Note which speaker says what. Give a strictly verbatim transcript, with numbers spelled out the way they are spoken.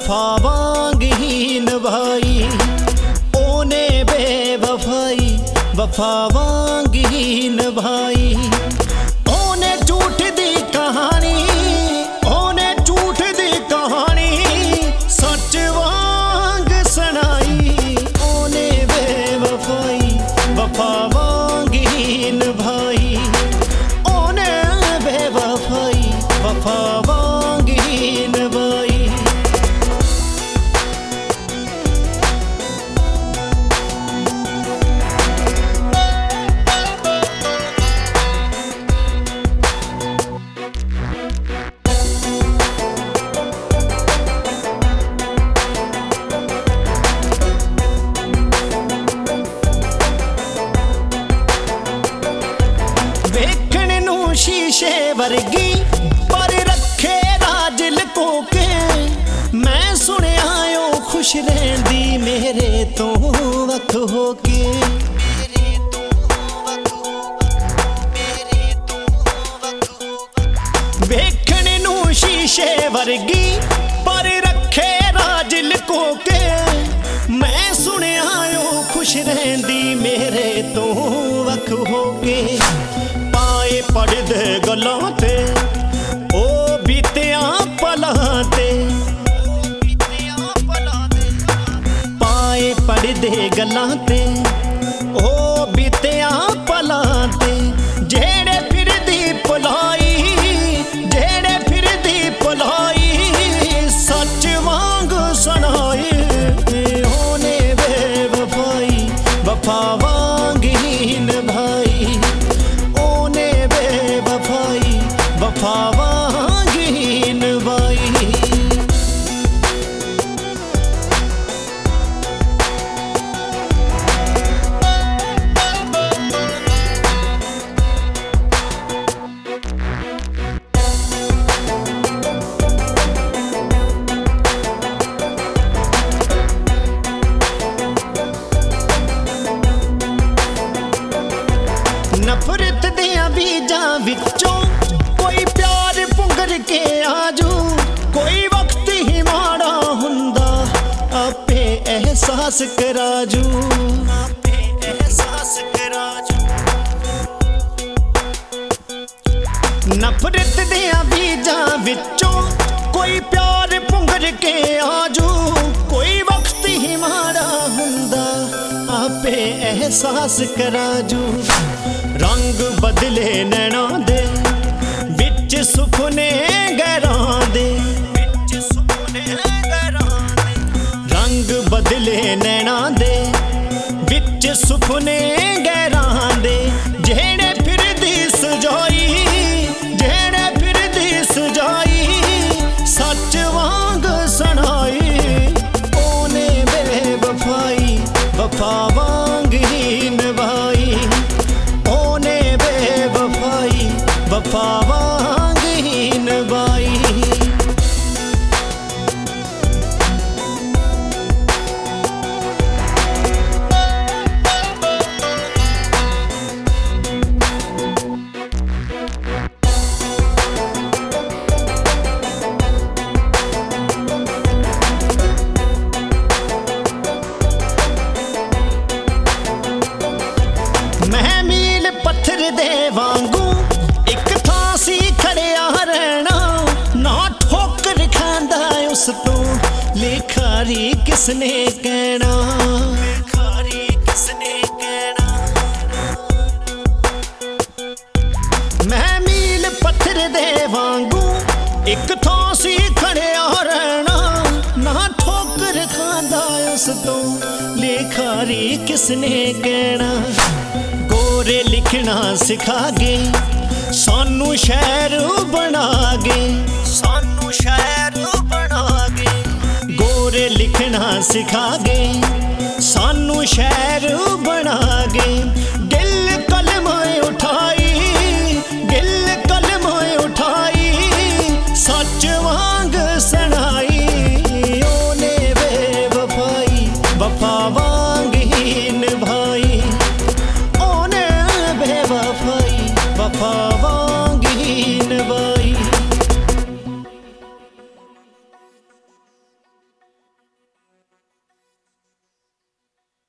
Speaker 1: वफा वांग ही निभाई। ओने बेवफाई वफा वांग ही निभाई। ओने झूठ दी कहानी ओने झूठ दी कहानी सच वांग सुनाई। ओने बेवफाई वफा वांग ही निभाई। ओने बेवफाई वफा वांग ही निभाई। वेखण नूं शीशे वर्गी पर रखे राज लुको के। मैं सुनिया ओ खुश रहिंदी मेरे तो वख होके। वेखण नूं शीशे वर्गी पर रखे राज लुको के। मैं सुनिया ओ खुश रहिंदी मेरे तो वख होके। पाए पढ़दे गल्लां ते ओ बीतिया पलां ते। पाए पढ़दे गल्लां ते ओ बीतिया पलां ते। जेड़े फिरदी भुलाई जेड़े फिरदी भुलाई सच वांग सुनाई। ओने बेवफाई वफा वांग ही निभाई। ओने बेवफाई वफा वांग ही निभाई। नफरत दियां बीजां विचों कोई प्यार पुंगर के आजू। कोई वक्त ही माड़ा हुंदा आपे एहसास कराजू। आपे एहसास कराजू। नफरत दियां बीजां विचों कोई प्यार पुंगर के आजू। कोई वक्त ही माड़ा हुंदा आपे एहसास कराजू। रंग बदले नैना दे विच सुपने गैरां दे। रंग बदले नैना दे विच सुपने गैरां दे। जेड़े फिरदी सजाई जेड़े फिरदी सजाई सच वांग सुनाई। ओने बेवफाई वफा वांग ही निभाई। ओने बेवफाई वफा वांग ही निभाई। मैं मील पत्थर दे वांगू एक थां सी खड़िया रहना। ना ठोकर खांदा उस तो लेखारी किसने कहना। लेखारी किसने कहना। मैं मील पत्थर दे वांगू एक थां सी खड़िया रहना। ना ठोकर खांदा उस तो लेखारी किसने कहना। गोरे लिखना सिखा गए सानू शहर बना गए। सानू शहर बना गए। गोरे लिखना सिखा गए सानू शहर बना गए। दिल कलम उठाई दिल कलम उठाई सच वांग